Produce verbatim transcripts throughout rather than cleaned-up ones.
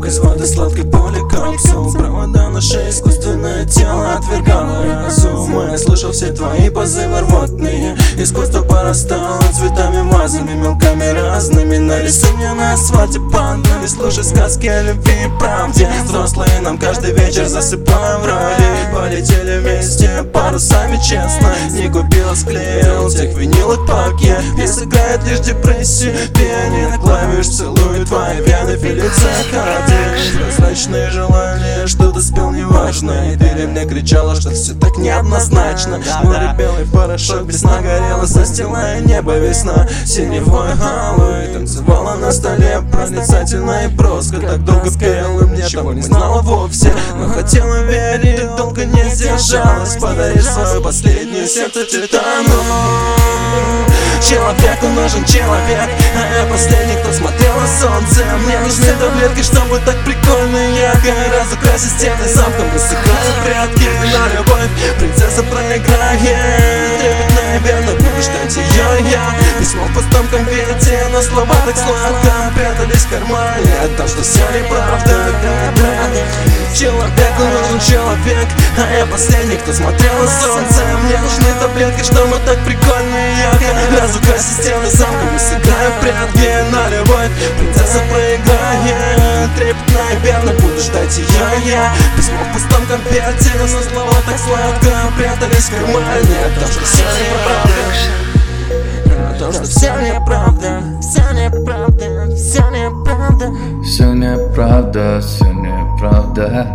Без воды сладкой боли капсул. Провода на шее, искусственное тело отвергало разум. Я слышал все твои позывы рвотные. Искусство порастало цветами, вазами, мелками разными. Нарисуй мне на асфальте панду. Не слушай сказки о любви и правде. Взрослые нам каждый вечер засыпаем в роли. Полетели вместе парусами, честно. Не купила, склеил тех винилок пакет. И сыграет лишь депрессию. Пианино клавиш целует твои вены, Фелиция Кардин. Прозрачные желания, что ты спел, неважно. И ты мне кричала, что все так неоднозначно. Море белый порошок, весна горела, застилая небо, весна синевой алой. Танцевала на столе, проницательно и броско. Так долго пела, мне ничего не знала вовсе. Но хотела верить, долго не сдержалась. Подари свою последнюю сердце титану. Человеку нужен человек, а я последний, кто смотрел на солнце. Мне нужны таблетки, чтобы так прикольно и ярко разукрасить стены замком и сыграть в прятки. На любовь принцесса проиграет. Трепетно и верно буду ждать ее я. Письмо в пустом конверте, но слова так сладко прятались в кармане. О том, что все неправда. Человеку нужен человек, а я последний, кто смотрел на солнце. Мне нужны таблетки, чтобы так прикольно и ярко разукрасить стены замком и сыграю в прятки. На любовь принцесса проиграет. Трепетно и верно буду ждать ее я. Письмо в пустом конверте, но слова так сладко прятались в кармане. О том, что все неправда. О том, что все неправда. Все неправда, все неправда. Все неправда, все неправда.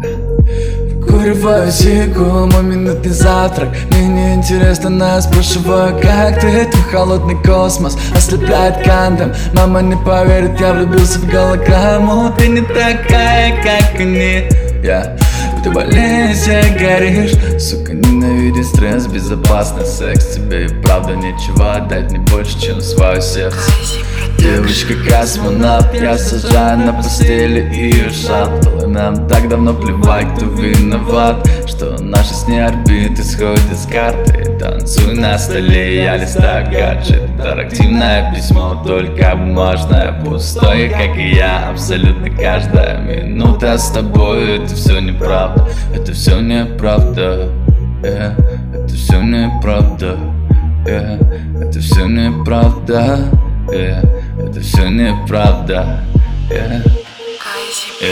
Куреваю сику, мой минутный завтрак. Мне не интересно, нас спрашиваю, как ты. Твой холодный космос ослепляет кандом. Мама не поверит, я влюбился в голограмму. Ты не такая, как они. Я Ты болезнь, горишь. Сука, ненавидишь стресс, безопасный секс. Тебе и правда нечего отдать, не больше, чем свое сердце. Девочка космонавт, я сажаю на постели ее шаттл. Нам так давно плевать, кто виноват, что наши с ней орбиты сходят с карты. Танцуй на столе, я листаю гаджет. Интерактивное письмо, только бумажное. Пустое, как и я, абсолютно каждая минута с тобой. Это все неправда, это все неправда, yeah. Это все неправда, yeah. Это все неправда, yeah. Это все неправда, yeah.